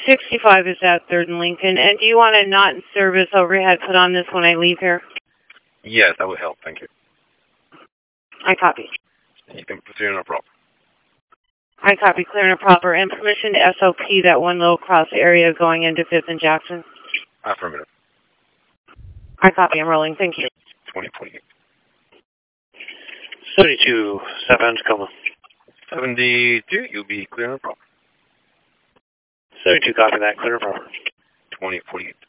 65 is at 3rd and Lincoln. And do you want a not in service overhead put on this when I leave here? Yes, that would help. Thank you. I copy. You can proceed no problem. I copy, clear and proper. And permission to SOP that one low cross area going into 5th and Jackson? Affirmative. I copy, I'm rolling. Thank you. 2028. 72, southbound Tacoma. 72, you'll be clear and proper. 72, copy that, clear and proper. 2048.